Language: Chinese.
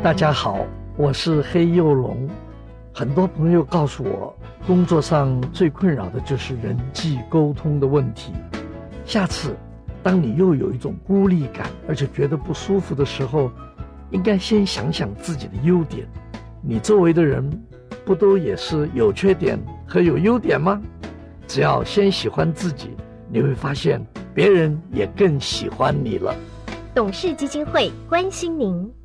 大家好，我是黑幼龙。很多朋友告诉我，工作上最困扰的就是人际沟通的问题。下次当你又有一种孤立感，而且觉得不舒服的时候，应该先想想自己的优点。你周围的人不都也是有缺点和有优点吗？只要先喜欢自己，你会发现别人也更喜欢你了。 董事基金会关心您。